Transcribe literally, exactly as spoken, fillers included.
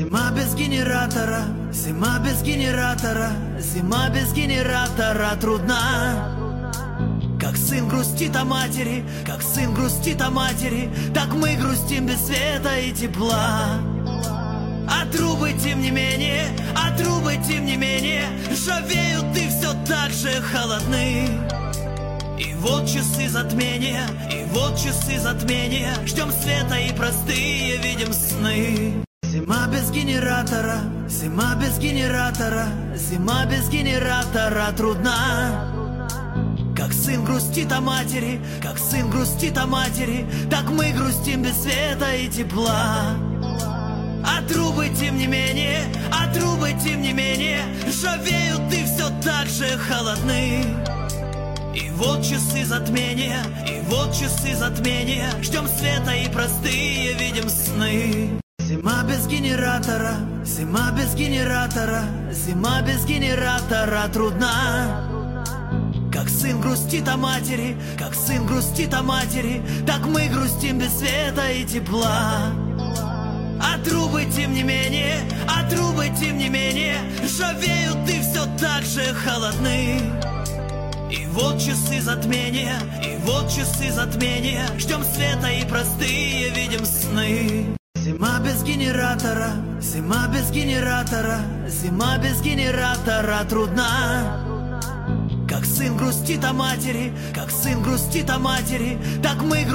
Зима без генератора, зима без генератора, зима без генератора трудна. Как сын грустит о матери, как сын грустит о матери, так мы грустим без света и тепла. А трубы, тем не менее, а трубы, тем не менее, ржавеют и все так же холодны. И вот часы затмения, и вот часы затмения, ждем света и простые видим сны. Зима без генератора, зима без генератора, зима без генератора трудна. Как сын грустит о матери, как сын грустит о матери, так мы грустим без света и тепла. А трубы, тем не менее, а трубы, тем не менее, ржавеют и все так же холодны. И вот часы затмения, и вот часы затмения, ждем света и простые видим сны. Зима без генератора, зима без генератора, зима без генератора трудна. Как сын грустит о матери, как сын грустит о матери, так мы грустим без света и тепла. А трубы, тем не менее, а трубы, тем не менее, ржавеют и все так же холодны. И вот часы затмения, и вот часы затмения, ждем света и простые видим сны. Зима без генератора, зима без генератора, зима без генератора трудна. Как сын грустит о матери, как сын грустит о матери, так мы грустим.